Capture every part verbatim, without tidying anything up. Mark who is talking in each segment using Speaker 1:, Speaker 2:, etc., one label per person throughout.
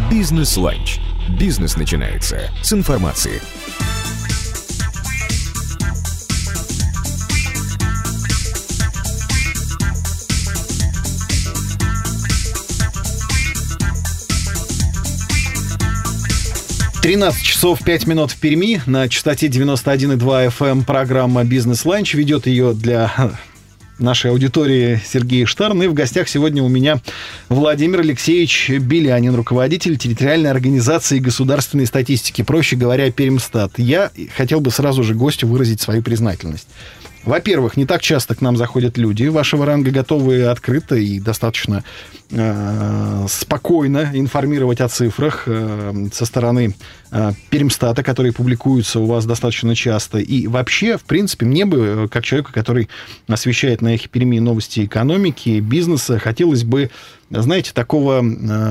Speaker 1: Бизнес-ланч. Бизнес начинается с информации.
Speaker 2: тринадцать часов пять минут в Перми. На частоте девяносто один и два эф эм программа «Бизнес-ланч». Ведет ее для нашей аудитории Сергей Штарн. И в гостях сегодня у меня Владимир Алексеевич Белянин, руководитель территориальной организации государственной статистики, проще говоря, Пермстат. Я хотел бы сразу же гостю выразить свою признательность. Во-первых, не так часто к нам заходят люди вашего ранга, готовые открыто и достаточно э, спокойно информировать о цифрах э, со стороны э, Пермстата, которые публикуются у вас достаточно часто. И вообще, в принципе, мне бы, как человеку, который освещает на Эхе Перми новости экономики, бизнеса, хотелось бы, знаете, такого,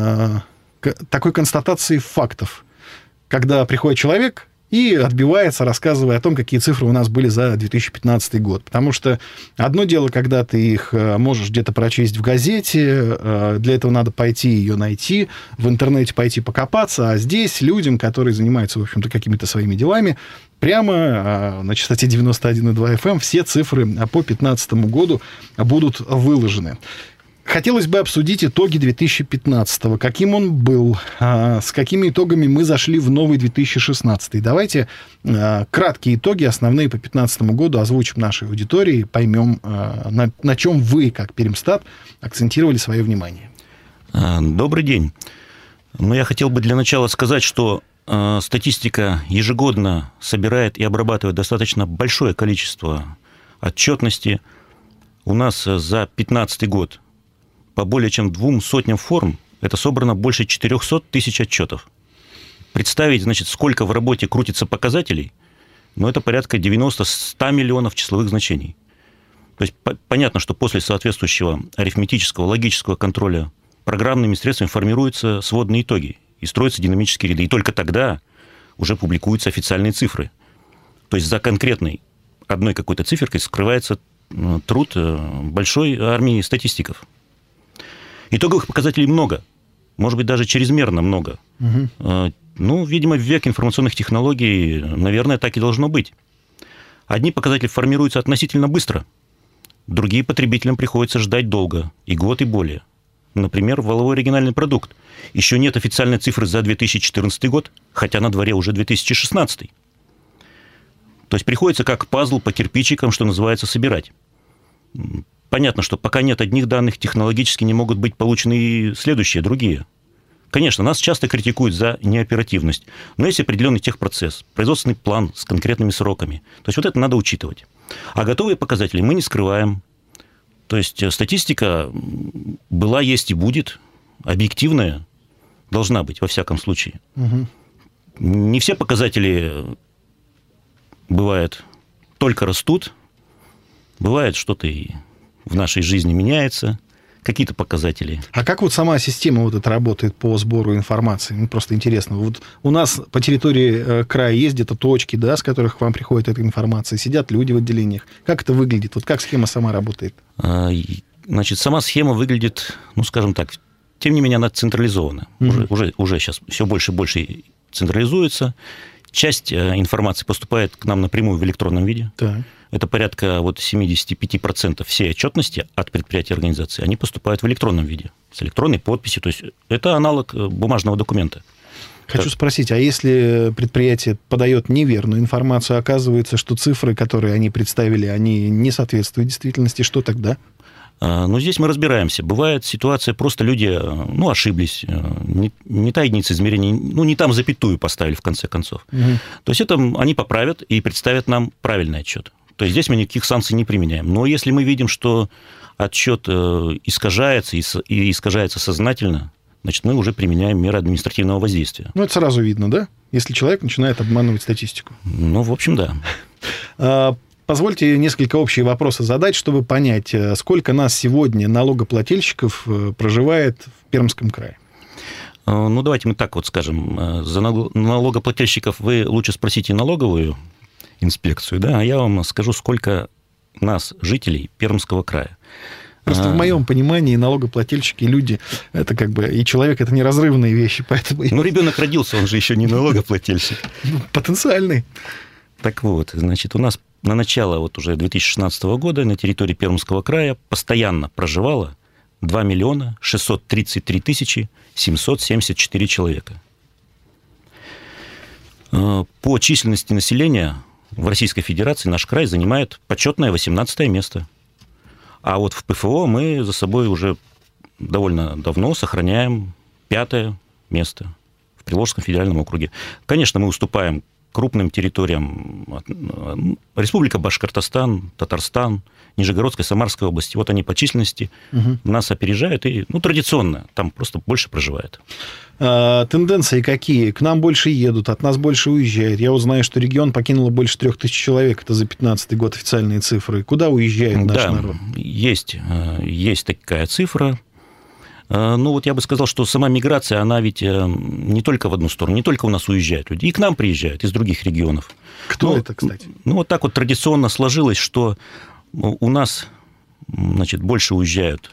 Speaker 2: э, такой констатации фактов, когда приходит человек и отбивается, рассказывая о том, какие цифры у нас были за две тысячи пятнадцатый год. Потому что одно дело, когда ты их можешь где-то прочесть в газете, для этого надо пойти ее найти, в интернете пойти покопаться, а здесь людям, которые занимаются, в общем-то, какими-то своими делами, прямо на частоте девяносто один и два эф эм все цифры по две тысячи пятнадцатому году будут выложены. Хотелось бы обсудить итоги две тысячи пятнадцатого, каким он был, с какими итогами мы зашли в новый две тысячи шестнадцатый. Давайте краткие итоги, основные по две тысячи пятнадцатому году, озвучим нашей аудитории, поймем, на, на чем вы, как Пермстат, акцентировали свое внимание.
Speaker 3: Добрый день. Ну, я хотел бы для начала сказать, что э, статистика ежегодно собирает и обрабатывает достаточно большое количество отчетности. У нас за две тысячи пятнадцатый год по более чем двум сотням форм это собрано больше четыреста тысяч отчетов. Представить, значит, сколько в работе крутится показателей, ну, это порядка девяносто-сто миллионов числовых значений. То есть понятно, что после соответствующего арифметического, логического контроля программными средствами формируются сводные итоги и строятся динамические ряды. И только тогда уже публикуются официальные цифры. То есть за конкретной одной какой-то циферкой скрывается труд большой армии статистиков. Итоговых показателей много, может быть, даже чрезмерно много. Угу. Ну, видимо, в век информационных технологий, наверное, так и должно быть. Одни показатели формируются относительно быстро, другие потребителям приходится ждать долго, и год, и более. Например, валовой оригинальный продукт. Еще нет официальной цифры за две тысячи четырнадцатый год, хотя на дворе уже две тысячи шестнадцатый. То есть приходится как пазл по кирпичикам, что называется, собирать. Понятно, что пока нет одних данных, технологически не могут быть получены и следующие, другие. Конечно, нас часто критикуют за неоперативность, но есть определенный техпроцесс, производственный план с конкретными сроками. То есть вот это надо учитывать. А готовые показатели мы не скрываем. То есть статистика была, есть и будет, объективная должна быть, во всяком случае. Угу. Не все показатели, бывает, только растут, бывает что-то и в нашей жизни меняется, какие-то показатели.
Speaker 2: А как вот сама система вот эта работает по сбору информации? Ну, просто интересно. Вот у нас по территории края есть где-то точки, да, с которых к вам приходит эта информация, сидят люди в отделениях. Как это выглядит? Вот как схема сама работает?
Speaker 3: Значит, сама схема выглядит, ну, скажем так, тем не менее, она централизована. Mm-hmm. Уже, уже, уже сейчас все больше и больше централизуется. Часть информации поступает к нам напрямую в электронном виде. Так. Это порядка вот семьдесят пять процентов всей отчетности от предприятий и организаций, они поступают в электронном виде, с электронной подписью. То есть это аналог бумажного документа.
Speaker 2: Хочу
Speaker 3: так.
Speaker 2: спросить, а если предприятие подает неверную информацию, оказывается, что цифры, которые они представили, они не соответствуют действительности, что тогда?
Speaker 3: Ну, здесь мы разбираемся. Бывает ситуация, просто люди, ну, ошиблись, не, не та единица измерения, ну, не там запятую поставили, в конце концов. Угу. То есть это они поправят и представят нам правильный отчет. То есть здесь мы никаких санкций не применяем. Но если мы видим, что отчет искажается и искажается сознательно, значит, мы уже применяем меры административного воздействия.
Speaker 2: Ну, это сразу видно, да? Если человек начинает обманывать статистику.
Speaker 3: Ну, в общем, да.
Speaker 2: Позвольте несколько общие вопросы задать, чтобы понять, сколько нас сегодня налогоплательщиков проживает в Пермском крае.
Speaker 3: Ну, давайте мы так вот скажем. За налогоплательщиков вы лучше спросите налоговую инспекцию, да, а я вам скажу, сколько нас, жителей Пермского края.
Speaker 2: Просто
Speaker 3: А.
Speaker 2: в моем понимании налогоплательщики и люди, это как бы, и человек, это неразрывные вещи, поэтому...
Speaker 3: Ну, ребенок родился, он же еще не налогоплательщик.
Speaker 2: Потенциальный.
Speaker 3: Так вот, значит, у нас на начало вот уже две тысячи шестнадцатого года на территории Пермского края постоянно проживало два миллиона шестьсот тридцать три тысячи семьсот семьдесят четыре человека. По численности населения в Российской Федерации наш край занимает почетное восемнадцатое место. А вот в ПФО мы за собой уже довольно давно сохраняем пятое место в Приволжском федеральном округе. Конечно, мы уступаем крупным территориям: Республика Башкортостан, Татарстан, Нижегородская, Самарская области. Вот они по численности угу. нас опережают, и ну, традиционно там просто больше проживает.
Speaker 2: А, тенденции какие? К нам больше едут, от нас больше уезжает. Я узнаю, что регион покинуло больше трех тысяч человек. Это за пятнадцатый год официальные цифры. Куда уезжает наш
Speaker 3: да,
Speaker 2: народ?
Speaker 3: Есть, есть такая цифра. Ну, вот я бы сказал, что сама миграция, она ведь не только в одну сторону, не только у нас уезжают люди, и к нам приезжают из других регионов.
Speaker 2: Кто
Speaker 3: ну,
Speaker 2: это, кстати?
Speaker 3: Ну, вот так вот традиционно сложилось, что у нас, значит, больше уезжают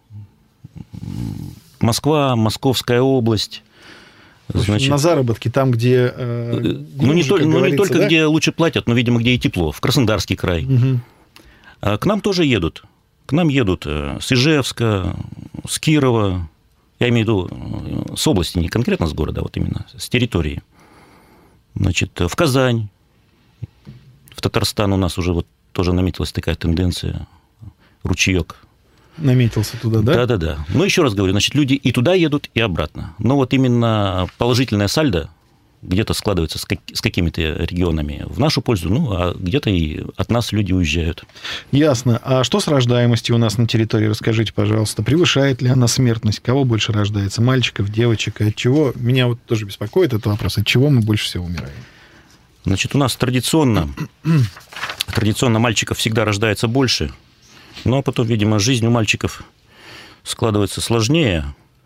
Speaker 3: Москва, Московская область.
Speaker 2: Значит, на заработки, там, где... Э,
Speaker 3: ну, не, только, ну, не только да? где лучше платят, но, видимо, где и тепло. В Краснодарский край. Угу. А к нам тоже едут. К нам едут с Ижевска, с Кирова, я имею в виду с области, не конкретно с города, а вот именно с территории. Значит, в Казань, в Татарстан у нас уже вот тоже наметилась такая тенденция, ручеек.
Speaker 2: Наметился туда, да?
Speaker 3: Да-да-да. Но еще раз говорю, значит, люди и туда едут, и обратно. Но вот именно положительное сальдо где-то складывается с, как, с какими-то регионами в нашу пользу, ну, а где-то и от нас люди уезжают.
Speaker 2: Ясно. А что с рождаемостью у нас на территории? Расскажите, пожалуйста. Превышает ли она смертность? Кого больше рождается? Мальчиков, девочек? От чего? Меня вот тоже беспокоит этот вопрос. От чего мы больше всего умираем?
Speaker 3: Значит, у нас традиционно, традиционно мальчиков всегда рождается больше, ну, а потом, видимо, жизнь у мальчиков складывается сложнее.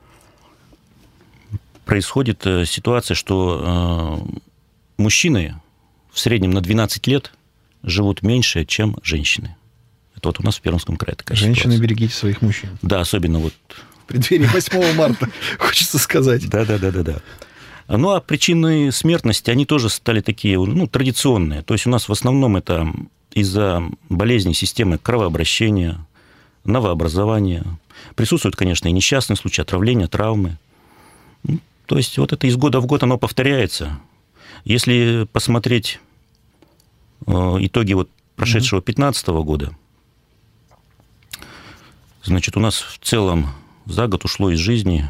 Speaker 3: Происходит ситуация, что э, мужчины в среднем на двенадцать лет живут меньше, чем женщины. Это вот у нас в Пермском крае такая
Speaker 2: Женщины,
Speaker 3: ситуация.
Speaker 2: берегите своих мужчин.
Speaker 3: Да, особенно вот...
Speaker 2: В преддверии восьмого марта, хочется сказать.
Speaker 3: Да-да-да-да. Ну, а причины смертности, они тоже стали такие, ну, традиционные. То есть у нас в основном это из-за болезней системы кровообращения, новообразования. Присутствуют, конечно, и несчастные случаи, отравления, травмы. То есть вот это из года в год оно повторяется. Если посмотреть итоги вот прошедшего две тысячи пятнадцатого года, значит, у нас в целом за год ушло из жизни,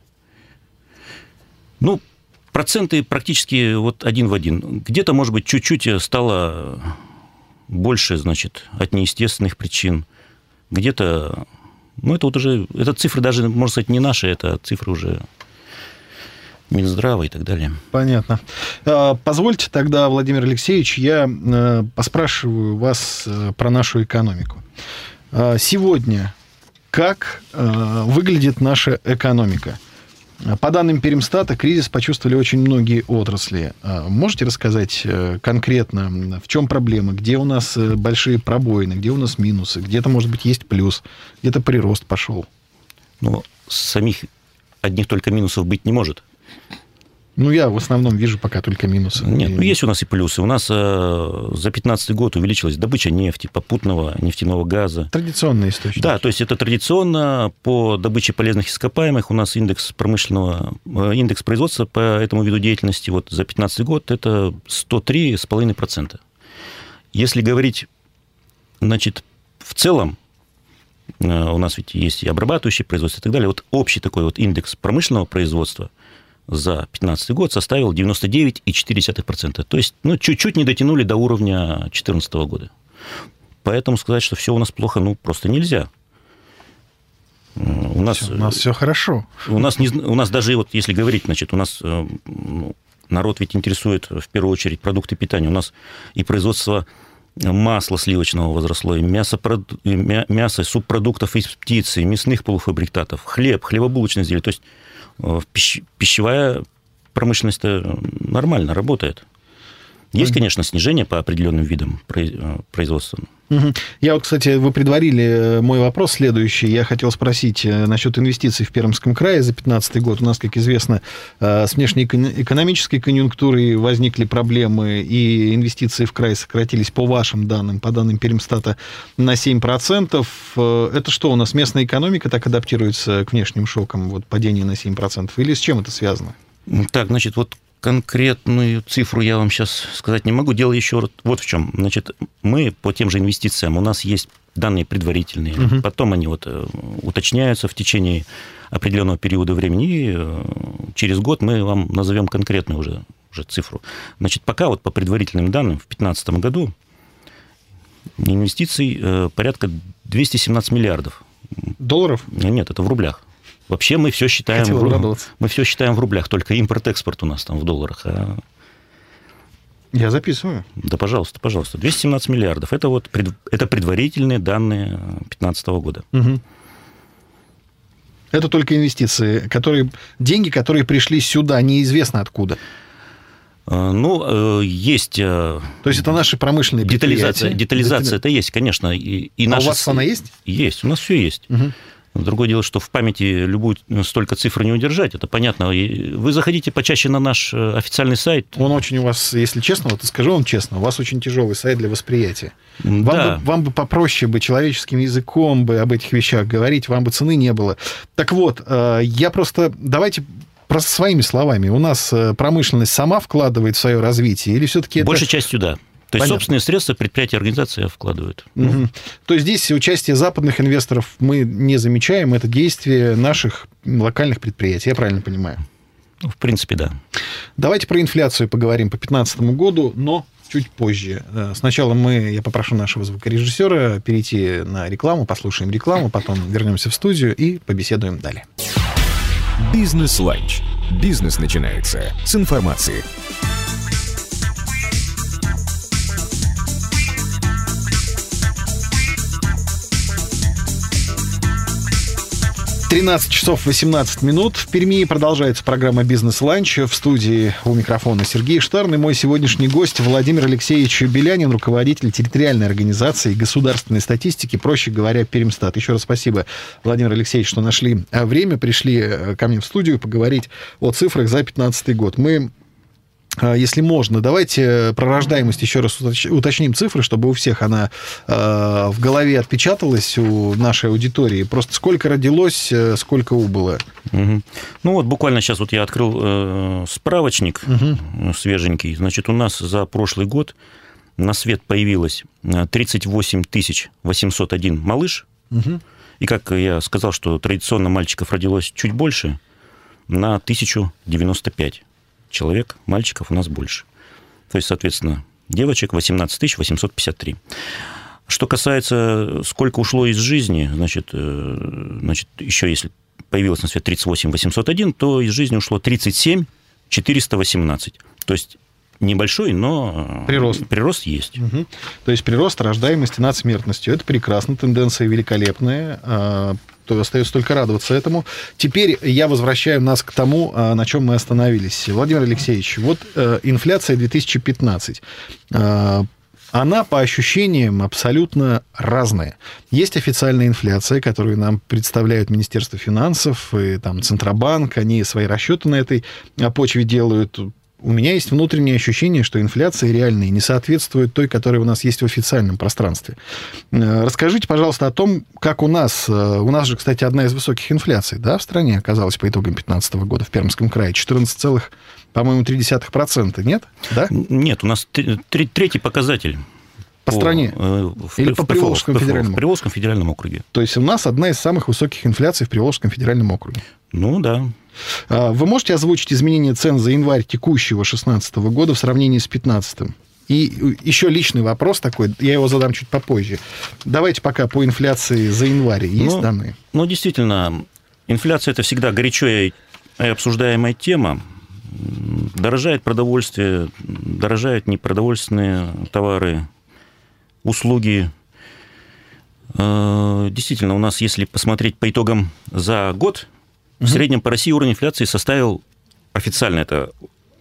Speaker 3: ну, проценты практически вот один в один. Где-то, может быть, чуть-чуть стало больше, значит, от неестественных причин. Где-то, ну, это вот уже, это цифры даже, можно сказать, не наши, это цифры уже Минздрава и так далее.
Speaker 2: Понятно. Позвольте тогда, Владимир Алексеевич, я поспрашиваю вас про нашу экономику. Сегодня как выглядит наша экономика? По данным Пермстата, кризис почувствовали очень многие отрасли. Можете рассказать конкретно, в чем проблема? Где у нас большие пробоины, где у нас минусы? Где-то, может быть, есть плюс, где-то прирост пошел?
Speaker 3: Ну, самих одних только минусов быть не может.
Speaker 2: Ну, я в основном вижу пока только минусы.
Speaker 3: Нет, ну, есть у нас и плюсы. У нас э, за пятнадцатый год увеличилась добыча нефти, попутного нефтяного газа.
Speaker 2: Традиционный источник.
Speaker 3: Да, то есть это традиционно по добыче полезных ископаемых. У нас индекс промышленного, индекс производства по этому виду деятельности вот за пятнадцатый год это сто три целых пять десятых процента. Если говорить, значит, в целом, у нас ведь есть и обрабатывающее производство и так далее, вот общий такой вот индекс промышленного производства за две тысячи пятнадцатый год составил девяносто девять целых четыре десятых процента. То есть, ну, чуть-чуть не дотянули до уровня две тысячи четырнадцатого года. Поэтому сказать, что все у нас плохо, ну, просто нельзя. У нас,
Speaker 2: все, у нас все хорошо.
Speaker 3: У нас, не, у нас даже, вот, если говорить, значит, у нас ну, народ ведь интересует в первую очередь продукты питания. У нас и производство масла сливочного возросло, и мясо, мясо субпродуктов из птицы, мясных полуфабрикатов, хлеб, хлебобулочные изделия. То есть пищевая промышленность нормально работает. Есть, конечно, снижение по определенным видам производства.
Speaker 2: Я вот, кстати, вы предварили мой вопрос следующий. Я хотел спросить насчет инвестиций в Пермском крае за две тысячи пятнадцатый год. У нас, как известно, с внешнеэкономической конъюнктурой возникли проблемы, и инвестиции в край сократились по вашим данным, по данным Пермстата, на семь процентов. Это что, у нас местная экономика так адаптируется к внешним шокам, вот падение на семь процентов, или с чем это связано? Так,
Speaker 3: значит, вот конкретную цифру я вам сейчас сказать не могу. Дело еще вот в чем. Значит, мы по тем же инвестициям, у нас есть данные предварительные, угу. потом они вот уточняются в течение определенного периода времени, и через год мы вам назовем конкретную уже, уже цифру. Значит, пока вот по предварительным данным в две тысячи пятнадцатом году инвестиций порядка двести семнадцать миллиардов.
Speaker 2: Долларов?
Speaker 3: Нет, это в рублях. Вообще мы все считаем, в, мы все считаем в рублях, только импорт-экспорт у нас там в долларах. А...
Speaker 2: Я записываю.
Speaker 3: Да, пожалуйста, пожалуйста. двести семнадцать миллиардов. Это, вот, это предварительные данные две тысячи пятнадцатого года.
Speaker 2: Угу. Это только инвестиции, которые, деньги, которые пришли сюда, неизвестно откуда.
Speaker 3: Ну, есть... То
Speaker 2: есть это наши промышленные
Speaker 3: детализация, детализация это есть, конечно. И, и
Speaker 2: а
Speaker 3: наши...
Speaker 2: у вас она есть?
Speaker 3: Есть, у нас все есть. Угу. Другое дело, что в памяти любую столько цифр не удержать, это понятно. Вы заходите почаще на наш официальный сайт.
Speaker 2: Он очень у вас, если честно, вот скажу вам честно, у вас очень тяжелый сайт для восприятия. Вам,
Speaker 3: да.
Speaker 2: бы, вам бы попроще бы человеческим языком бы об этих вещах говорить, вам бы цены не было. Так вот, я просто... Давайте... Просто своими словами. У нас промышленность сама вкладывает в свое развитие или все-таки это...
Speaker 3: Большей частью, да. То есть, понятно. Собственные средства предприятия и организации вкладывают.
Speaker 2: Угу. Ну. То есть, здесь участие западных инвесторов мы не замечаем, это действие наших локальных предприятий, я правильно понимаю?
Speaker 3: Ну, в принципе, да.
Speaker 2: Давайте про инфляцию поговорим по две тысячи пятнадцатому году, но чуть позже. Сначала мы, я попрошу нашего звукорежиссера перейти на рекламу, послушаем рекламу, потом вернемся в студию и побеседуем далее.
Speaker 1: Бизнес-ланч. Бизнес начинается с информации.
Speaker 2: тринадцать часов восемнадцать минут. В Перми продолжается программа «Бизнес-ланч». В студии у микрофона Сергей Штарн. И мой сегодняшний гость Владимир Алексеевич Белянин, руководитель территориальной организации государственной статистики, проще говоря, Пермстат. Еще раз спасибо, Владимир Алексеевич, что нашли время, пришли ко мне в студию поговорить о цифрах за две тысячи пятнадцатый год. Мы... Если можно, давайте про рождаемость еще раз уточним цифры, чтобы у всех она э, в голове отпечаталась, у нашей аудитории. Просто сколько родилось, сколько убыло.
Speaker 3: Угу. Ну вот буквально сейчас вот я открыл э, справочник угу. свеженький. Значит, у нас за прошлый год на свет появилось тридцать восемь тысяч восемьсот один малыш. Угу. И как я сказал, что традиционно мальчиков родилось чуть больше, на тысячу девяносто пять. Человек, мальчиков у нас больше. То есть, соответственно, девочек восемнадцать тысяч восемьсот пятьдесят три. Что касается, сколько ушло из жизни, значит, значит, еще если появилось на свет тридцать восемь тысяч восемьсот один, то из жизни ушло тридцать семь тысяч четыреста восемнадцать. То есть, небольшой, но
Speaker 2: прирост,
Speaker 3: прирост есть.
Speaker 2: Угу. То есть, прирост рождаемости над смертностью. Это прекрасно, тенденция великолепная. То остается только радоваться этому. Теперь я возвращаю нас к тому, на чем мы остановились. Владимир Алексеевич, вот инфляция две тысячи пятнадцать. Она, по ощущениям, абсолютно разная. Есть официальная инфляция, которую нам представляют Министерство финансов и там, Центробанк. Они свои расчеты на этой почве делают. У меня есть внутреннее ощущение, что инфляция реальная не соответствует той, которая у нас есть в официальном пространстве. Расскажите, пожалуйста, о том, как у нас... У нас же, кстати, одна из высоких инфляций, да, в стране оказалась по итогам две тысячи пятнадцатого года в Пермском крае. четырнадцать целых три десятых процента, нет? Да?
Speaker 3: Нет, у нас третий показатель.
Speaker 2: По, по стране?
Speaker 3: В,
Speaker 2: Или по Приволжскому федеральному?
Speaker 3: В Приволжском федеральном округе.
Speaker 2: То есть у нас одна из самых высоких инфляций в Приволжском федеральном округе?
Speaker 3: Ну, да.
Speaker 2: Вы можете озвучить изменения цен за январь текущего две тысячи шестнадцатого года в сравнении с две тысячи пятнадцатым? И еще личный вопрос такой, я его задам чуть попозже. Давайте пока по инфляции за январь. Есть
Speaker 3: ну,
Speaker 2: данные?
Speaker 3: Ну, действительно, инфляция – это всегда горячая и обсуждаемая тема. Дорожает продовольствие, дорожают непродовольственные товары, услуги. Действительно, у нас, если посмотреть по итогам за год, в среднем по России уровень инфляции составил, официально это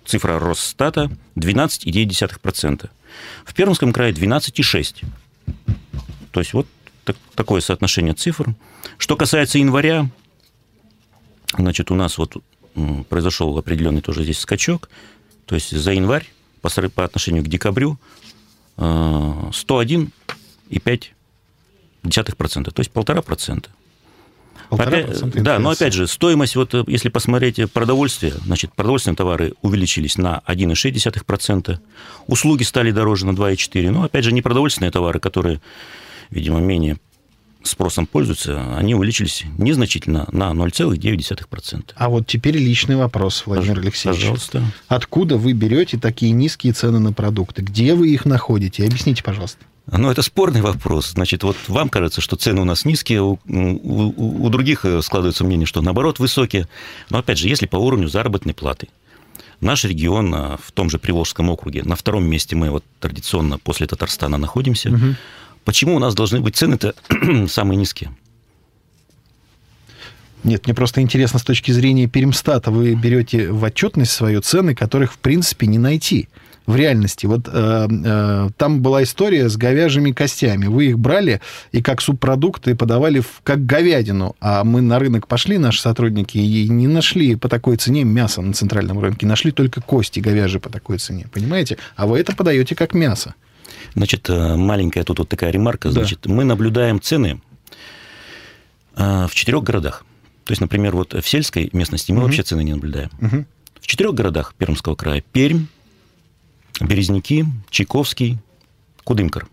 Speaker 3: цифра Росстата двенадцать целых девять десятых процента. В Пермском крае двенадцать целых шесть десятых процента. То есть вот так, такое соотношение цифр. Что касается января, значит, у нас вот произошел определенный тоже здесь скачок. То есть за январь по, по отношению к декабрю сто один целых пять десятых процента, то есть полтора процента. Да, но опять же, стоимость, вот если посмотреть продовольствие, значит, продовольственные товары увеличились на один целых шесть десятых процента, услуги стали дороже на два целых четыре десятых процента, но опять же, не продовольственные товары, которые, видимо, менее спросом пользуются, они увеличились незначительно на ноль целых девять десятых процента.
Speaker 2: А вот теперь личный вопрос, Владимир Алексеевич.
Speaker 3: Пожалуйста.
Speaker 2: Откуда вы берете такие низкие цены на продукты? Где вы их находите? Объясните, пожалуйста.
Speaker 3: Ну, это спорный вопрос. Значит, вот вам кажется, что цены у нас низкие, у, у, у других складывается мнение, что наоборот высокие. Но, опять же, если по уровню заработной платы, наш регион в том же Приволжском округе, на втором месте мы вот традиционно после Татарстана находимся, угу. Почему у нас должны быть цены-то самые низкие?
Speaker 2: Нет, мне просто интересно с точки зрения Пермстата. Вы берете в отчетность свою цены, которых, в принципе, не найти в реальности. Вот э, э, там была история с говяжьими костями. Вы их брали и как субпродукты подавали в, как говядину. А мы на рынок пошли, наши сотрудники, и не нашли по такой цене мясо на центральном рынке. Нашли только кости говяжьи по такой цене. Понимаете? А вы это подаете как мясо.
Speaker 3: Значит, маленькая тут вот такая ремарка. Значит, да. Мы наблюдаем цены в четырех городах. То есть, например, вот в сельской местности мы угу. вообще цены не наблюдаем. Угу. В четырех городах Пермского края: Пермь, Березники, Чайковский, Кудымкар.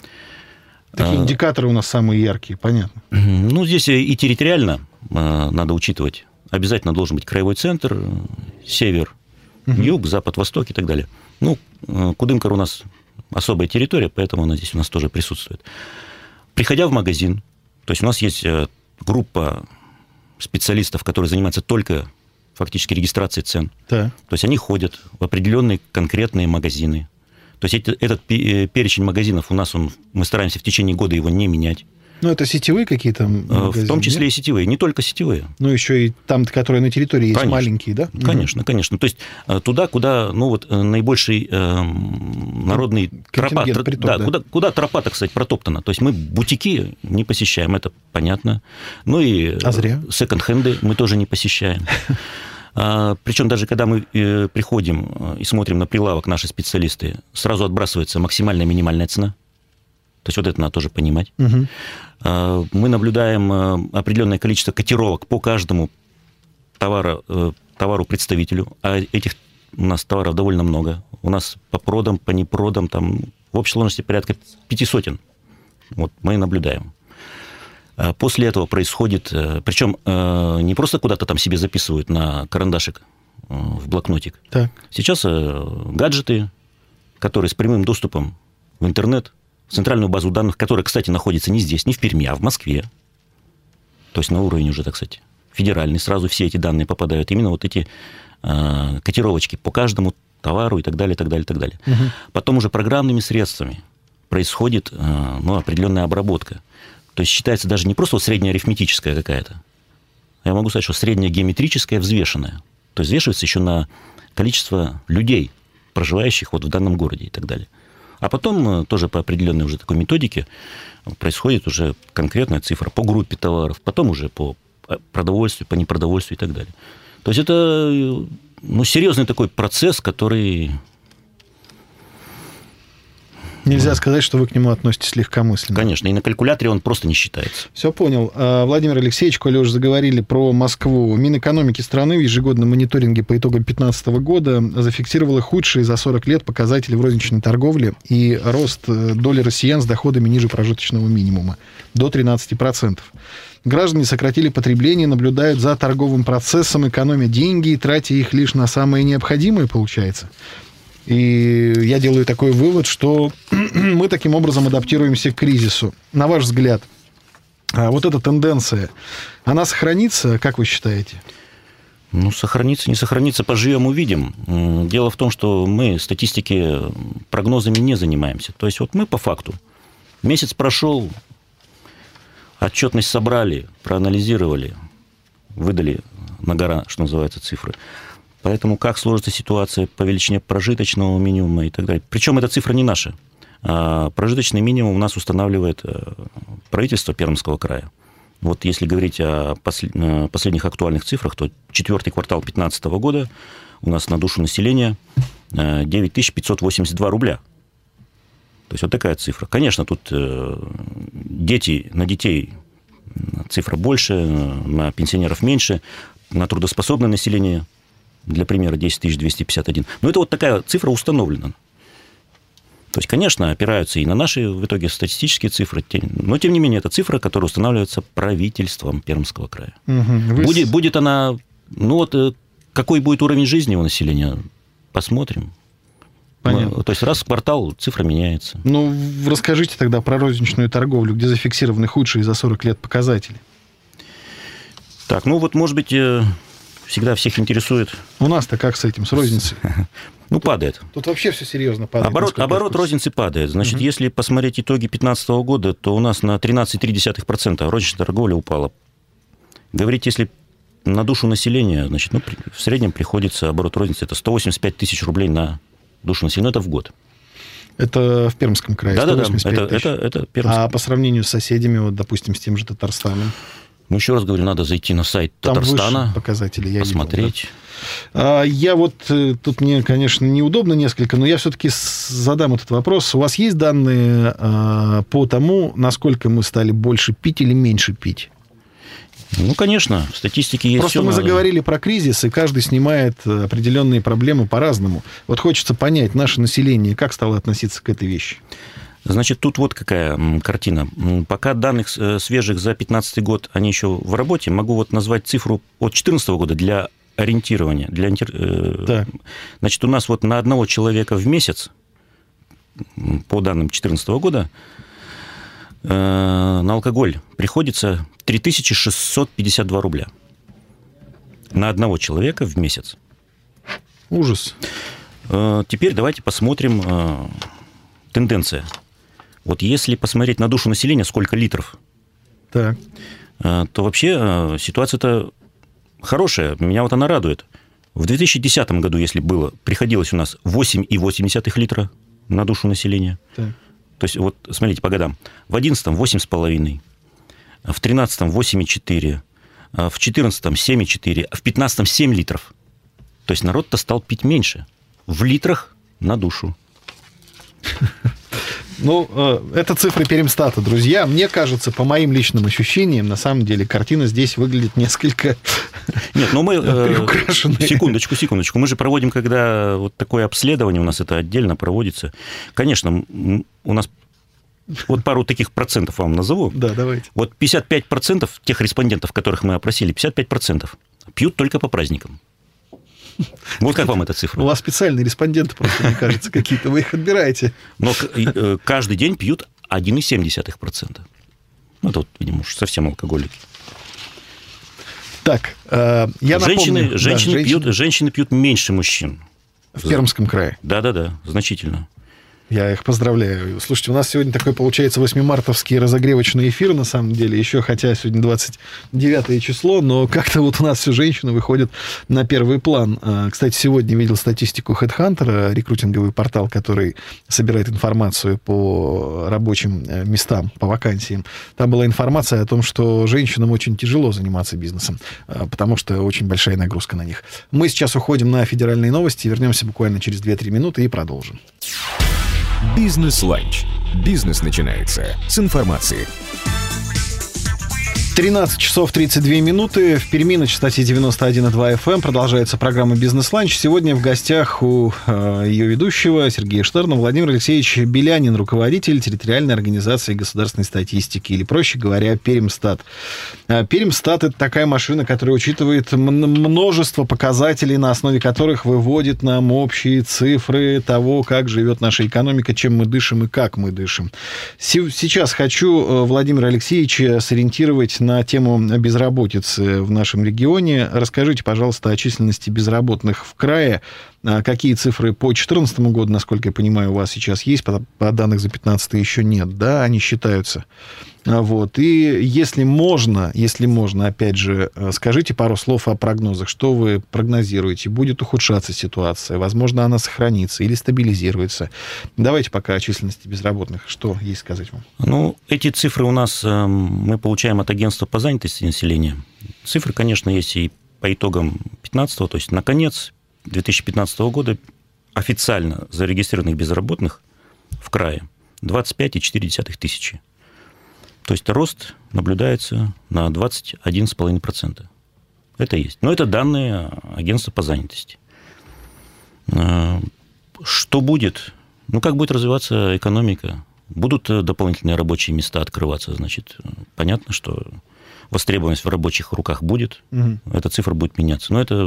Speaker 2: Такие а, индикаторы у нас самые яркие, понятно.
Speaker 3: Ну, здесь и территориально надо учитывать. Обязательно должен быть краевой центр, север, угу. юг, запад, восток и так далее. Ну, Кудымкар у нас особая территория, поэтому она здесь у нас тоже присутствует. Приходя в магазин, то есть у нас есть группа специалистов, которые занимаются только фактически регистрацией цен. Да. То есть они ходят в определенные конкретные магазины. То есть этот перечень магазинов у нас, он, мы стараемся в течение года его не менять.
Speaker 2: Ну, это сетевые какие-то магазины?
Speaker 3: В том числе нет? И сетевые, не только сетевые.
Speaker 2: Ну, еще и там, которые на территории есть, конечно, маленькие, да?
Speaker 3: Конечно, угу. конечно. То есть туда, куда, ну, вот наибольший э, народный тропа, приток, да, да. Куда, куда тропа, так сказать, протоптана. То есть мы бутики не посещаем, это понятно. Ну, и
Speaker 2: а зря.
Speaker 3: Секонд-хенды мы тоже не посещаем. Причем даже когда мы приходим и смотрим на прилавок, наши специалисты, сразу отбрасывается максимальная минимальная цена. То есть вот это надо тоже понимать. Угу. Мы наблюдаем определенное количество котировок по каждому товару, товару-представителю, а этих у нас товаров довольно много. У нас по продам, по непродам, там в общей сложности порядка пяти сотен. Вот мы наблюдаем. После этого происходит, причем не просто куда-то там себе записывают на карандашик в блокнотик. Так. Сейчас гаджеты, которые с прямым доступом в интернет, в центральную базу данных, которая, кстати, находится не здесь, не в Перми, а в Москве. То есть на уровень уже, так сказать, федеральный. Сразу все эти данные попадают. Именно вот эти э, котировочки по каждому товару и так далее, и так далее, и так далее. Угу. Потом уже программными средствами происходит э, ну, определенная обработка. То есть считается даже не просто вот средняя арифметическая какая-то. Я могу сказать, что средняя геометрическая взвешенная. То есть взвешивается еще на количество людей, проживающих вот в данном городе и так далее. А потом тоже по определенной уже такой методике происходит уже конкретная цифра по группе товаров, потом уже по продовольствию, по непродовольствию и так далее. То есть это ну, серьезный такой процесс, который...
Speaker 2: Нельзя сказать, что вы к нему относитесь легкомысленно.
Speaker 3: Конечно, и на калькуляторе он просто не считается.
Speaker 2: Все понял. Владимир Алексеевич, коли уже заговорили про Москву, Минэкономики страны в ежегодном мониторинге по итогам две тысячи пятнадцатого года зафиксировала худшие за сорок лет показатели в розничной торговле и рост доли россиян с доходами ниже прожиточного минимума до тринадцати процентов. Граждане сократили потребление, наблюдают за торговым процессом, экономя деньги и тратя их лишь на самое необходимое, получается. И я делаю такой вывод, что мы таким образом адаптируемся к кризису. На ваш взгляд, вот эта тенденция, она сохранится, как вы считаете?
Speaker 3: Ну, сохранится, не сохранится, поживем, увидим. Дело в том, что мы статистики прогнозами не занимаемся. То есть вот мы по факту. Месяц прошел, отчетность собрали, проанализировали, выдали на гора, что называется, цифры. Поэтому как сложится ситуация по величине прожиточного минимума и так далее. Причем эта цифра не наша. А прожиточный минимум у нас устанавливает правительство Пермского края. Вот если говорить о последних актуальных цифрах, то четвертый квартал две тысячи пятнадцатого года у нас на душу населения девять тысяч пятьсот восемьдесят два рубля. То есть вот такая цифра. Конечно, тут дети, на детей цифра больше, на пенсионеров меньше, на трудоспособное население, для примера, десять тысяч двести пятьдесят один. Но это вот такая цифра установлена. То есть, конечно, опираются и на наши, в итоге, статистические цифры, но, тем не менее, это цифра, которая устанавливается правительством Пермского края. Угу. Будет, будет она... Ну, вот какой будет уровень жизни у населения, посмотрим. Понятно. То есть, раз в квартал цифра меняется.
Speaker 2: Ну, расскажите тогда про розничную торговлю, где зафиксированы худшие за сорок лет показатели.
Speaker 3: Так, ну, вот, может быть, всегда всех интересует...
Speaker 2: У нас-то как с этим, с розницей?
Speaker 3: Ну, падает.
Speaker 2: Тут вообще все серьезно падает.
Speaker 3: Оборот, оборот розницы падает. Значит, угу. если посмотреть итоги две тысячи пятнадцатого года, то у нас на тринадцать целых три десятых процента розничная торговля упала. Говорить, если на душу населения, значит, ну, в среднем приходится оборот розницы, это сто восемьдесят пять тысяч рублей на душу населения, это в год.
Speaker 2: Это в Пермском крае?
Speaker 3: Да-да-да, это, это, это Пермском.
Speaker 2: А по сравнению с соседями, вот, допустим, с тем же Татарстаном?
Speaker 3: Ну, еще раз говорю, надо зайти на сайт Там Татарстана,
Speaker 2: показатели, я
Speaker 3: посмотреть.
Speaker 2: Видел, да. Я вот, тут мне, конечно, неудобно несколько, но я все-таки задам этот вопрос. У вас есть данные по тому, насколько мы стали больше пить или меньше пить?
Speaker 3: Ну, конечно, в статистике есть.
Speaker 2: Просто
Speaker 3: все,
Speaker 2: мы
Speaker 3: надо...
Speaker 2: заговорили про кризис, и каждый снимает определенные проблемы по-разному. Вот хочется понять, наше население как стало относиться к этой вещи?
Speaker 3: Значит, тут вот какая картина. Пока данных свежих за две тысячи пятнадцатый год, они еще в работе, могу вот назвать цифру от две тысячи четырнадцатого года для ориентирования. Для...
Speaker 2: Так.
Speaker 3: Значит, у нас вот на одного человека в месяц, по данным две тысячи четырнадцатого года, на алкоголь приходится три тысячи шестьсот пятьдесят два рубля. На одного человека в месяц.
Speaker 2: Ужас.
Speaker 3: Теперь давайте посмотрим тенденция. Вот если посмотреть на душу населения, сколько литров,
Speaker 2: так.
Speaker 3: то вообще ситуация-то хорошая. Меня вот она радует. В две тысячи десятом году, если было, приходилось у нас восемь целых восемь десятых литра на душу населения.
Speaker 2: Так.
Speaker 3: То есть, вот смотрите по годам. В одиннадцатом восемь целых пять десятых, в тринадцатом восемь целых четыре десятых, в четырнадцатом семь целых четыре десятых, а в пятнадцатом семь литров. То есть, народ-то стал пить меньше. В литрах на душу.
Speaker 2: Ну, это цифры Пермстата, друзья. Мне кажется, по моим личным ощущениям, на самом деле, картина здесь выглядит несколько
Speaker 3: Нет, но мы...
Speaker 2: приукрашенной.
Speaker 3: Секундочку, секундочку. Мы же проводим, когда вот такое обследование, у нас это отдельно проводится. Конечно, у нас... Вот пару таких процентов вам назову.
Speaker 2: Да, давайте.
Speaker 3: Вот пятьдесят пять процентов тех респондентов, которых мы опросили, пятьдесят пять процентов пьют только по праздникам. Вот как вам эта цифра?
Speaker 2: У вас специальные респонденты просто, мне кажется, какие-то. Вы их отбираете.
Speaker 3: Но каждый день пьют один целых семь десятых процента. Ну, это вот, видимо, уж совсем алкоголики.
Speaker 2: Так, я
Speaker 3: женщины,
Speaker 2: напомню...
Speaker 3: Женщины,
Speaker 2: да,
Speaker 3: пьют, женщины пьют меньше мужчин.
Speaker 2: В Пермском крае?
Speaker 3: Да-да-да, значительно.
Speaker 2: Я их поздравляю. Слушайте, у нас сегодня такой, получается, восьмимартовский разогревочный эфир, на самом деле, еще, хотя сегодня двадцать девятое число, но как-то вот у нас все женщины выходят на первый план. Кстати, сегодня видел статистику HeadHunter, рекрутинговый портал, который собирает информацию по рабочим местам, по вакансиям. Там была информация о том, что женщинам очень тяжело заниматься бизнесом, потому что очень большая нагрузка на них. Мы сейчас уходим на федеральные новости, вернемся буквально через две-три минуты и продолжим.
Speaker 1: Бизнес-ланч. Бизнес начинается с информации.
Speaker 2: тринадцать часов тридцать две минуты. В Перми на частоте девяносто один и два эф эм продолжается программа «Бизнес-ланч». Сегодня в гостях у э, ее ведущего Сергея Штерна Владимир Алексеевич Белянин, руководитель территориальной организации государственной статистики, или, проще говоря, Пермстат. Пермстат – это такая машина, которая учитывает множество показателей, на основе которых выводит нам общие цифры того, как живет наша экономика, чем мы дышим и как мы дышим. Сейчас хочу Владимира Алексеевича сориентировать на тему безработицы в нашем регионе. Расскажите, пожалуйста, о численности безработных в крае. Какие цифры по две тысячи четырнадцатому году, насколько я понимаю, у вас сейчас есть, по данных за две тысячи пятнадцатый еще нет, да, они считаются. Вот. И если можно, если можно, опять же, скажите пару слов о прогнозах. Что вы прогнозируете? Будет ухудшаться ситуация? Возможно, она сохранится или стабилизируется? Давайте пока о численности безработных. Что есть сказать вам?
Speaker 3: Ну, эти цифры у нас мы получаем от агентства по занятости населения. Цифры, конечно, есть и по итогам две тысячи пятнадцатого, то есть на конец две тысячи пятнадцатого года официально зарегистрированных безработных в крае двадцать пять целых четыре десятых тысячи. То есть рост наблюдается на двадцать один целых пять десятых процента. Это есть. Но это данные агентства по занятости. Что будет? Ну, как будет развиваться экономика? Будут дополнительные рабочие места открываться, значит, понятно, что востребованность в рабочих руках будет, угу. Эта цифра будет меняться. Но это...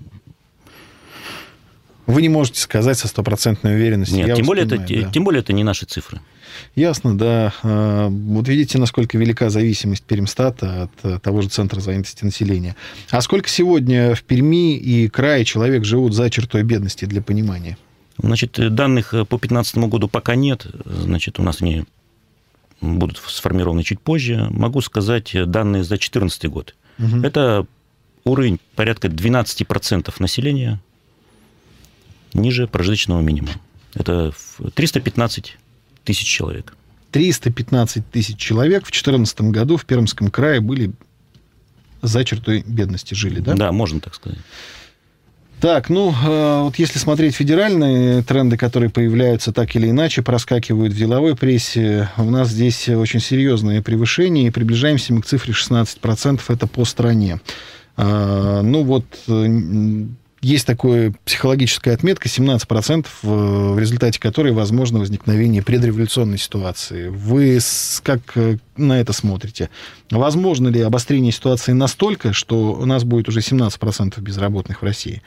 Speaker 2: Вы не можете сказать со стопроцентной уверенностью.
Speaker 3: Нет,
Speaker 2: Я
Speaker 3: тем более,
Speaker 2: понимаю,
Speaker 3: это,
Speaker 2: да.
Speaker 3: тем более это не наши цифры.
Speaker 2: Ясно, да. Вот видите, насколько велика зависимость Пермстата от того же Центра занятости населения. А сколько сегодня в Перми и крае человек живут за чертой бедности, для понимания?
Speaker 3: Значит, данных по две тысячи пятнадцатому году пока нет. Значит, у нас они будут сформированы чуть позже. Могу сказать данные за две тысячи четырнадцатый год. Угу. Это уровень порядка двенадцать процентов населения ниже прожиточного минимума. Это триста пятнадцать тысяч человек.
Speaker 2: триста пятнадцать тысяч человек в две тысячи четырнадцатом году в Пермском крае были за чертой бедности, жили, да?
Speaker 3: Да, можно так сказать.
Speaker 2: Так, ну, вот если смотреть федеральные тренды, которые появляются так или иначе, проскакивают в деловой прессе, у нас здесь очень серьезные превышения, и приближаемся мы к цифре шестнадцать процентов, это по стране. Ну, вот... Есть такая психологическая отметка семнадцать процентов, в результате которой возможно возникновение предреволюционной ситуации. Вы как на это смотрите? Возможно ли обострение ситуации настолько, что у нас будет уже семнадцать процентов безработных в России?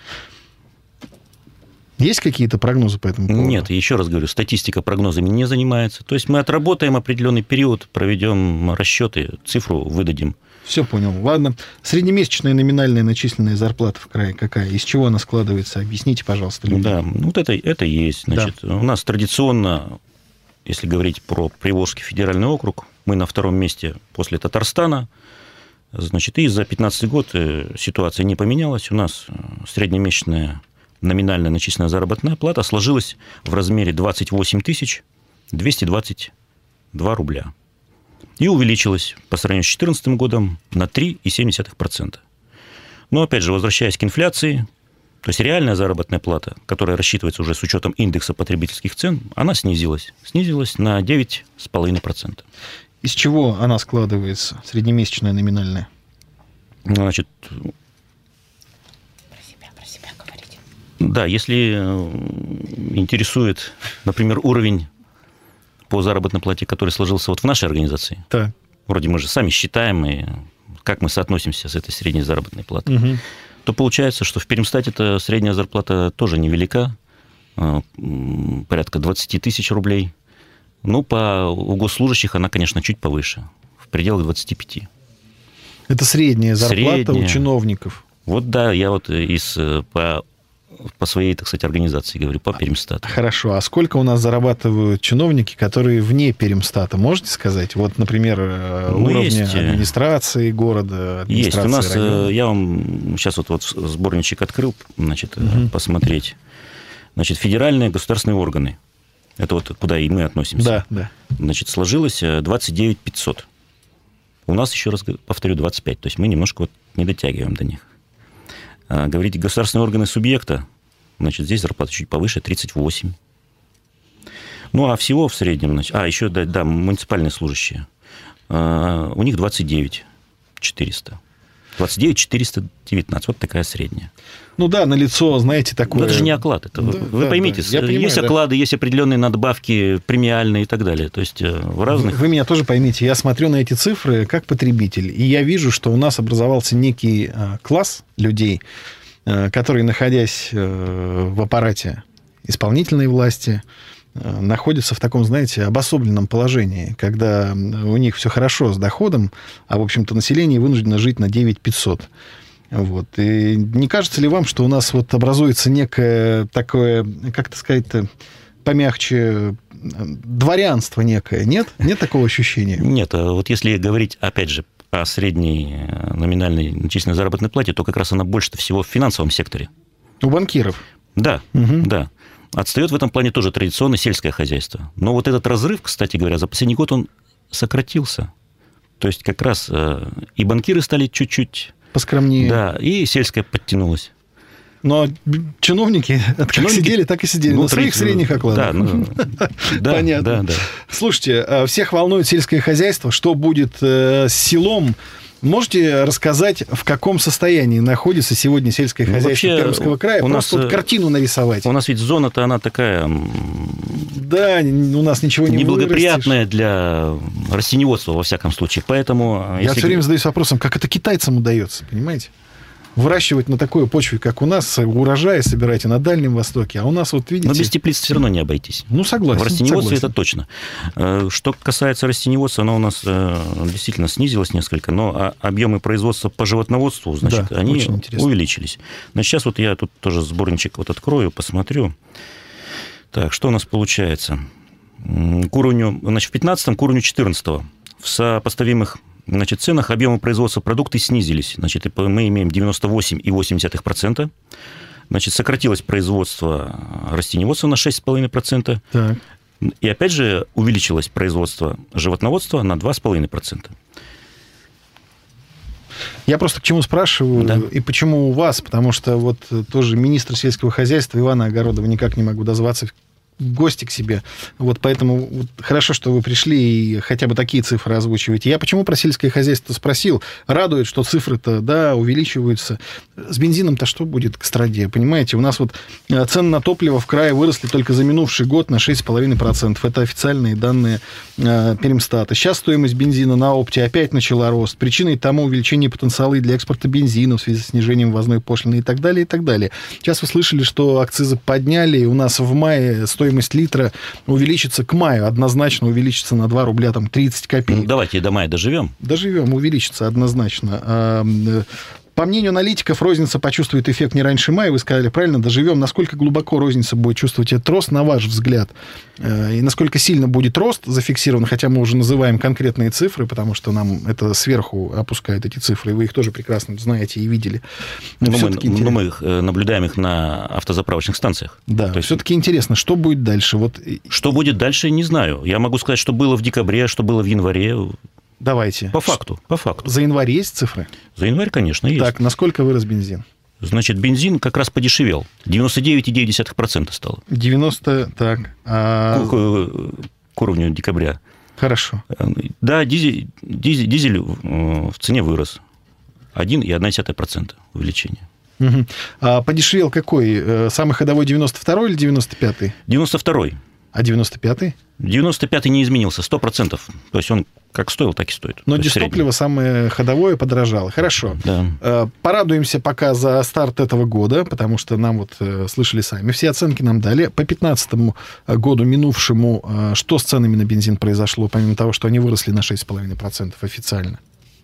Speaker 2: Есть какие-то прогнозы по этому поводу?
Speaker 3: Нет, еще раз говорю, статистика прогнозами не занимается. То есть мы отработаем определенный период, проведем расчеты, цифру выдадим.
Speaker 2: Все понял. Ладно. Среднемесячная номинальная начисленная зарплата в крае какая? Из чего она складывается? Объясните, пожалуйста, людям.
Speaker 3: Да, вот это, это есть. Значит, да. У нас традиционно, если говорить про Приволжский федеральный округ, мы на втором месте после Татарстана. Значит, и за две тысячи пятнадцатый год ситуация не поменялась. У нас среднемесячная номинальная начисленная заработная плата сложилась в размере двадцать восемь тысяч двести двадцать два рубля. И увеличилась по сравнению с две тысячи четырнадцатым годом на три целых семь десятых процента. Но, опять же, возвращаясь к инфляции, то есть реальная заработная плата, которая рассчитывается уже с учетом индекса потребительских цен, она снизилась. Снизилась на девять целых пять десятых процента.
Speaker 2: Из чего она складывается, среднемесячная номинальная?
Speaker 3: Значит,
Speaker 4: про себя, про себя говорите.
Speaker 3: Да, если интересует, например, уровень по заработной плате, который сложился вот в нашей организации. Да. Вроде мы же сами считаем, и как мы соотносимся с этой средней заработной платой, угу. то получается, что в Пермстате эта средняя зарплата тоже невелика, порядка двадцать тысяч рублей. Ну, по, у госслужащих она, конечно, чуть повыше, в пределах двадцати пяти.
Speaker 2: Это средняя зарплата средняя. У чиновников?
Speaker 3: Вот да, я вот из, по, по своей, так сказать, организации говорю, по Пермстату.
Speaker 2: Хорошо, а сколько у нас зарабатывают чиновники, которые вне Пермстата? Можете сказать? Вот, например, ну, уровня есть. Администрации города, администрации
Speaker 3: есть. У нас,
Speaker 2: района.
Speaker 3: Я вам сейчас вот, вот сборничек открыл, значит, угу. посмотреть. Значит, федеральные государственные органы. Это вот куда и мы относимся.
Speaker 2: Да, да.
Speaker 3: Значит, сложилось двадцать девять тысяч пятьсот. У нас, еще раз повторю, двадцать пять. То есть мы немножко вот не дотягиваем до них. А, говорите, государственные органы субъекта, значит, здесь зарплата чуть повыше, тридцать восемь. Ну, а всего в среднем... Значит, а, еще, да, да, муниципальные служащие. А, у них двадцать девять тысяч четыреста. двадцать девять тысяч четыреста девятнадцать. Вот такая средняя.
Speaker 2: Ну да, на лицо, знаете, такое...
Speaker 3: Но это же не оклад. Это, да, вы да, поймите, да.
Speaker 2: Понимаю,
Speaker 3: есть оклады, да. есть определенные надбавки премиальные и так далее. То есть в разных...
Speaker 2: Вы меня тоже поймите, я смотрю на эти цифры как потребитель, и я вижу, что у нас образовался некий класс людей, которые, находясь в аппарате исполнительной власти, находятся в таком, знаете, обособленном положении, когда у них все хорошо с доходом, а, в общем-то, население вынуждено жить на девять тысяч пятьсот. Вот. И не кажется ли вам, что у нас вот образуется некое такое, как это сказать-то, помягче, дворянство некое, нет? Нет такого ощущения?
Speaker 3: Нет, вот если говорить, опять же, о средней номинальной начисленной заработной плате, то как раз она больше всего в финансовом секторе.
Speaker 2: У банкиров?
Speaker 3: Да, угу. да. Отстает в этом плане тоже традиционное сельское хозяйство. Но вот этот разрыв, кстати говоря, за последний год он сократился. То есть как раз и банкиры стали чуть-чуть...
Speaker 2: Поскромнее.
Speaker 3: Да, и сельское подтянулось.
Speaker 2: Но чиновники, как чиновники, сидели, так и сидели, ну, на своих средних окладах.
Speaker 3: Да, ну, да,
Speaker 2: понятно.
Speaker 3: Да, да.
Speaker 2: Слушайте, всех волнует сельское хозяйство. Что будет с селом? Можете рассказать, в каком состоянии находится сегодня сельское хозяйство ну, Пермского края?
Speaker 3: У
Speaker 2: Просто
Speaker 3: нас,
Speaker 2: вот картину нарисовать.
Speaker 3: У нас ведь зона-то она такая...
Speaker 2: Да, у нас ничего не
Speaker 3: неблагоприятная для растениеводства, во всяком случае. Поэтому...
Speaker 2: Я если... все время задаюсь вопросом, как это китайцам удается, понимаете? Выращивать на такой почве, как у нас, урожаи собирайте на Дальнем Востоке, а у нас, вот видите...
Speaker 3: Но без теплиц все равно не обойтись.
Speaker 2: Ну, согласен.
Speaker 3: В растениеводстве
Speaker 2: согласен.
Speaker 3: это точно. Что касается растениеводства, оно у нас действительно снизилось несколько, но объемы производства по животноводству, значит, да, они увеличились. Значит, сейчас вот я тут тоже сборничек вот открою, посмотрю. Так, что у нас получается? К уровню, значит, в пятнадцатом к уровню четырнадцатого в сопоставимых Значит, в ценах объемы производства продукты снизились. Значит, мы имеем девяносто восемь целых восемь десятых процента. Значит, сократилось производство растениеводства на шесть целых пять десятых процента. Так. И опять же увеличилось производство животноводства на два целых пять десятых процента.
Speaker 2: Я просто к чему спрашиваю, да. И почему у вас, потому что вот тоже министр сельского хозяйства Ивана Огородова никак не могу дозваться в гости к себе. Вот поэтому вот хорошо, что вы пришли и хотя бы такие цифры озвучиваете. Я почему про сельское хозяйство спросил? Радует, что цифры-то, да, увеличиваются. С бензином-то что будет к страде? Понимаете, у нас вот цены на топливо в крае выросли только за минувший год на шесть целых пять десятых процента. Это официальные данные Пермстата. Сейчас стоимость бензина на опте опять начала рост. Причиной тому увеличение потенциала для экспорта бензина в связи с снижением ввозной пошлины и так далее, и так далее. Сейчас вы слышали, что акцизы подняли, и у нас в мае стоимость литра увеличится к маю, однозначно увеличится на два рубля там, тридцать копеек.
Speaker 3: Ну, давайте до мая доживем.
Speaker 2: Доживем, увеличится однозначно. По мнению аналитиков, розница почувствует эффект не раньше мая, вы сказали правильно, доживем. Насколько глубоко розница будет чувствовать этот рост, на ваш взгляд? И насколько сильно будет рост зафиксирован, хотя мы уже называем конкретные цифры, потому что нам это сверху опускают эти цифры, и вы их тоже прекрасно знаете и видели.
Speaker 3: Но, но, мы, но мы их, наблюдаем их на автозаправочных станциях.
Speaker 2: Да, то есть все-таки интересно, что будет дальше? Вот...
Speaker 3: Что будет дальше, не знаю. Я могу сказать, что было в декабре, что было в январе.
Speaker 2: Давайте.
Speaker 3: По факту, по факту.
Speaker 2: За январь есть цифры?
Speaker 3: За январь, конечно, есть.
Speaker 2: Так, насколько вырос бензин?
Speaker 3: Значит, бензин как раз подешевел. девяносто девять целых девять десятых процента стало.
Speaker 2: девяносто, так. А...
Speaker 3: К, к уровню декабря.
Speaker 2: Хорошо.
Speaker 3: Да, дизель, дизель, дизель в цене вырос. один целых одна десятая процента увеличение.
Speaker 2: Угу. А подешевел какой? Самый ходовой девяносто второй или девяносто пятый?
Speaker 3: девяносто второй.
Speaker 2: А девяносто пятый?
Speaker 3: девяносто пятый не изменился, сто процентов. То есть он как стоил, так и стоит.
Speaker 2: Но дистопливо самое ходовое подорожало. Хорошо.
Speaker 3: Да.
Speaker 2: Порадуемся пока за старт этого года, потому что нам вот слышали сами, все оценки нам дали. По пятнадцатому году минувшему, что с ценами на бензин произошло, помимо того, что они выросли на шесть целых пять десятых процента официально?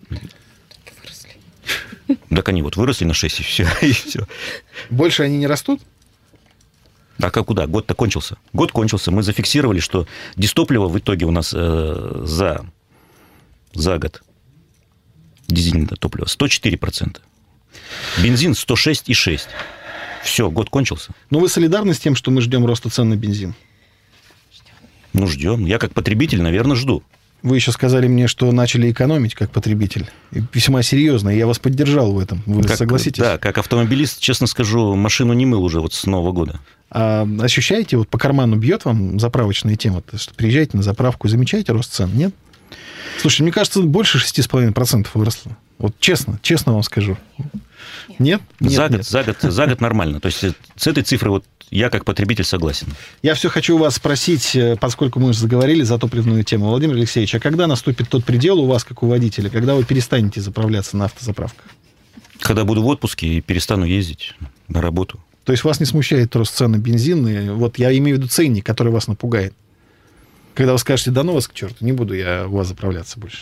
Speaker 3: Так они вот выросли на шесть, и все. И все.
Speaker 2: Больше они не растут?
Speaker 3: А как куда? Год-то кончился. Год кончился. Мы зафиксировали, что дистопливо в итоге у нас э, за, за год дизельное топливо сто четыре процента. Бензин сто шесть целых шесть десятых. Все, год кончился.
Speaker 2: Но вы солидарны с тем, что мы ждем роста цен на бензин?
Speaker 3: Ну, ждем. Я как потребитель, наверное, жду.
Speaker 2: Вы еще сказали мне, что начали экономить как потребитель. И весьма серьезно. И я вас поддержал в этом. Вы
Speaker 3: как,
Speaker 2: согласитесь?
Speaker 3: Да, как автомобилист, честно скажу, машину не мыл уже вот с Нового года.
Speaker 2: А ощущаете, вот по карману бьет вам заправочная тема? Что приезжаете на заправку и замечаете рост цен, нет? Слушай, мне кажется, больше шесть целых пять десятых процента выросло. Вот честно, честно вам скажу. Нет? Нет,
Speaker 3: за,
Speaker 2: нет.
Speaker 3: Год, за, год, за год нормально. То есть с этой цифрой вот я как потребитель согласен.
Speaker 2: Я все хочу у вас спросить, поскольку мы уже заговорили за топливную тему. Владимир Алексеевич, а когда наступит тот предел у вас, как у водителя, когда вы перестанете заправляться на автозаправках?
Speaker 3: Когда буду в отпуске и перестану ездить на работу.
Speaker 2: То есть вас не смущает рост цен на бензин? И вот я имею в виду ценник, который вас напугает. Когда вы скажете, да ну вас к черту, не буду я у вас заправляться больше.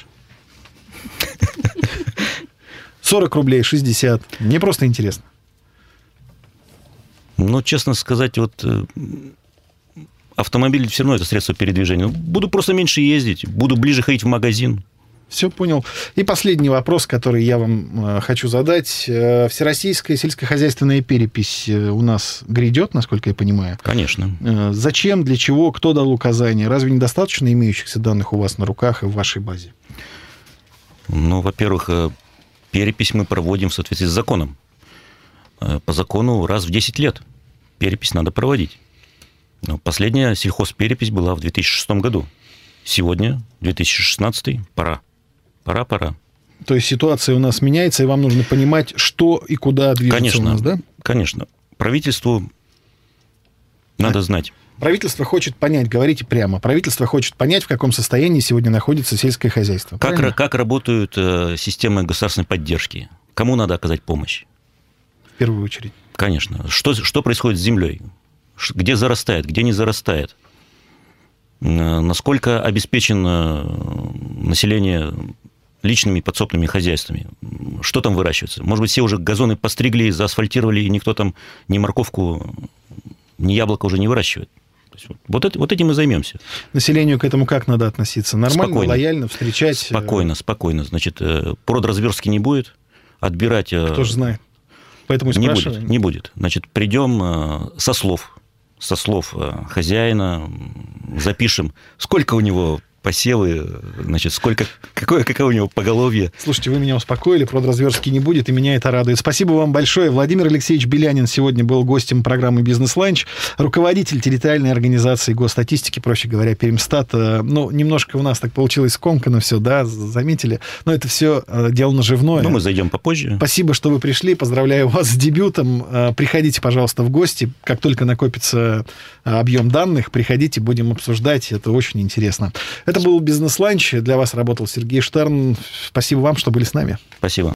Speaker 2: сорок рублей, шестьдесят. Мне просто интересно.
Speaker 3: Ну, честно сказать, вот автомобиль все равно это средство передвижения. Буду просто меньше ездить, буду ближе ходить в магазин.
Speaker 2: Все понял. И последний вопрос, который я вам хочу задать. Всероссийская сельскохозяйственная перепись у нас грядет, насколько я понимаю?
Speaker 3: Конечно.
Speaker 2: Зачем, для чего, кто дал указания? Разве недостаточно имеющихся данных у вас на руках и в вашей базе?
Speaker 3: Ну, во-первых, перепись мы проводим в соответствии с законом. По закону раз в десять лет перепись надо проводить. Но последняя сельхозперепись была в две тысячи шестом году. Сегодня, две тысячи шестнадцатый, пора. Пора, пора.
Speaker 2: То есть ситуация у нас меняется, и вам нужно понимать, что и куда движется
Speaker 3: конечно,
Speaker 2: у нас, да?
Speaker 3: Конечно. Правительству надо знать.
Speaker 2: Правительство хочет понять, говорите прямо, правительство хочет понять, в каком состоянии сегодня находится сельское хозяйство.
Speaker 3: Как, как работают системы государственной поддержки? Кому надо оказать помощь?
Speaker 2: В первую очередь.
Speaker 3: Конечно. Что, что происходит с землей? Где зарастает, где не зарастает? Насколько обеспечено население личными подсобными хозяйствами? Что там выращивается? Может быть, все уже газоны постригли, заасфальтировали, и никто там ни морковку, ни яблоко уже не выращивает. То есть вот, это, вот этим мы займемся.
Speaker 2: Населению к этому как надо относиться? Нормально,
Speaker 3: спокойно.
Speaker 2: Лояльно встречать?
Speaker 3: Спокойно, спокойно. Значит, продразверстки не будет, отбирать...
Speaker 2: Кто же знает? Поэтому
Speaker 3: не будет, не будет. Значит, придем со слов, со слов хозяина, запишем, сколько у него посевы, значит, сколько, какое, какое у него поголовье.
Speaker 2: Слушайте, вы меня успокоили, продразверстки не будет, и меня это радует. Спасибо вам большое. Владимир Алексеевич Белянин сегодня был гостем программы «Бизнес-ланч», руководитель территориальной организации госстатистики, проще говоря, Пермстат. Ну, немножко у нас так получилось скомканно все, да, заметили, но это все дело наживное.
Speaker 3: Ну, мы зайдем попозже.
Speaker 2: Спасибо, что вы пришли, поздравляю вас с дебютом. Приходите, пожалуйста, в гости, как только накопится объем данных, приходите, будем обсуждать, это очень интересно. Это был «Бизнес-ланч». Для вас работал Сергей Штерн. Спасибо вам, что были с нами.
Speaker 3: Спасибо.